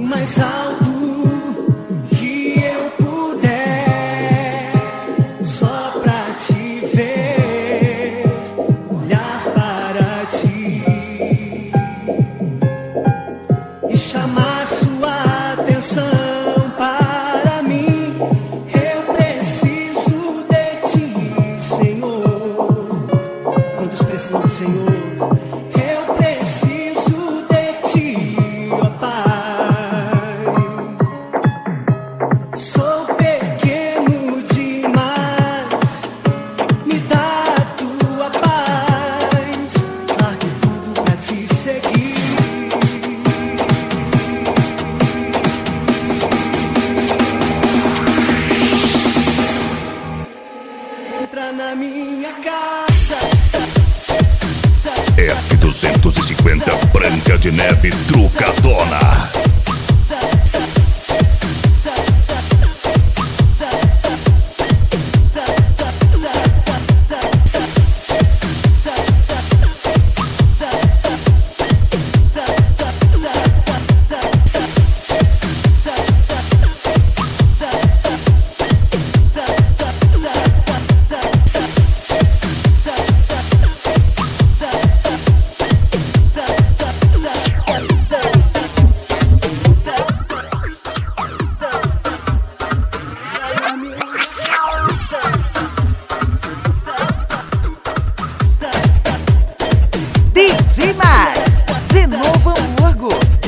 mais alto que eu puder, só pra te ver, olhar para ti e chamar sua atenção para mim. Eu preciso de ti, Senhor. Quantos precisam do Senhor? Eu preciso de ti, ó Pai. Sou pequeno demais, me dá a tua paz, largo tudo pra te seguir. Entra na minha casa. F250 Branca de Neve Trucadona. DJ Max, de Novo Hamburgo.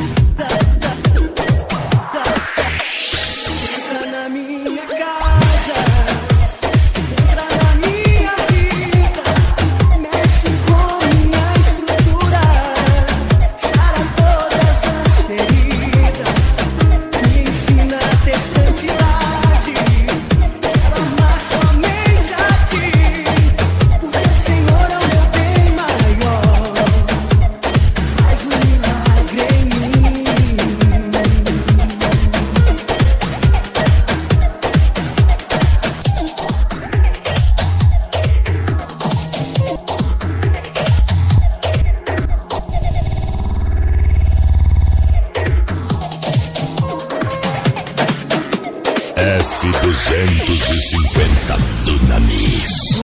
Entra na minha casa, entra na minha vida, mexe com minha estrutura, sara todas as feridas, me ensina a ter santidade, quero amar somente a ti, porque o Senhor é o meu bem maior, faz um milagre em mim. F250 Dunamis.